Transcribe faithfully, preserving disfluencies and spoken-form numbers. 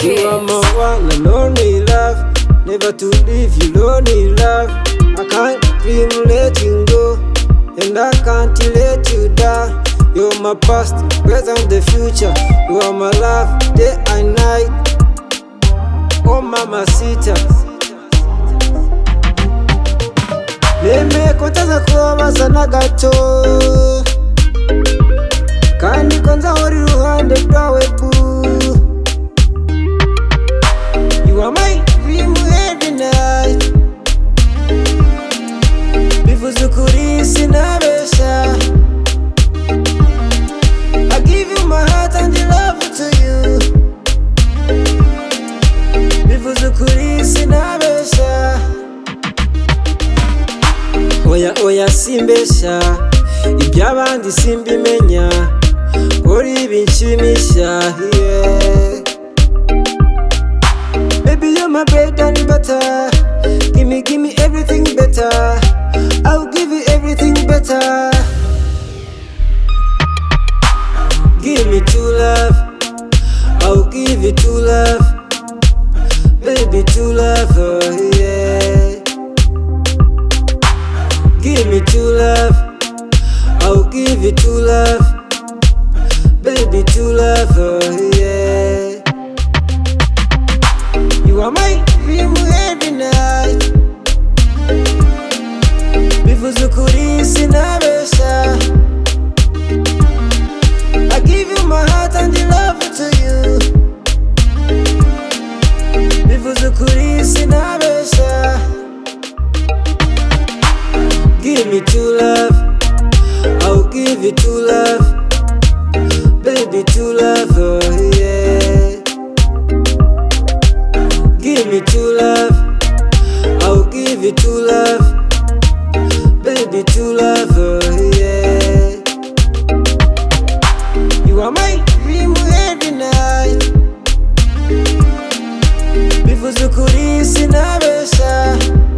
You are my one and only love, never to leave you lonely love. I can't dream letting go, and I can't let you down. You're my past, present, the future. You are my love, day and night. Oh mamacita, nemekoteza kubabaza na gato, kandi ko nzahora iruhande rwawe boo. You are my dream every night, bivuze ukuri sinabesha. I give you my heart and the love to you, bivuze ukuri sinabesha. Oya oya simbesha, iby'abandi simbimenya, kuri binshimisha, yeah. Baby you're my bread and butter, give me give me everything better, I'll give you everything better. Give me true love, I'll give you true love, baby true love, oh yeah. Give me true love, I'll give you true love, baby true love, oh yeah. You are my dream every night, bivuze ukuri sinabesha. I give you my heart and the love to you, bivuze ukuri sinabesha. Give me true love, I'll give you true love, baby true love, oh yeah. Give me true love, I'll give you true love, baby true love, oh yeah. You are my dream every night, bivuze ukuri sinabesha.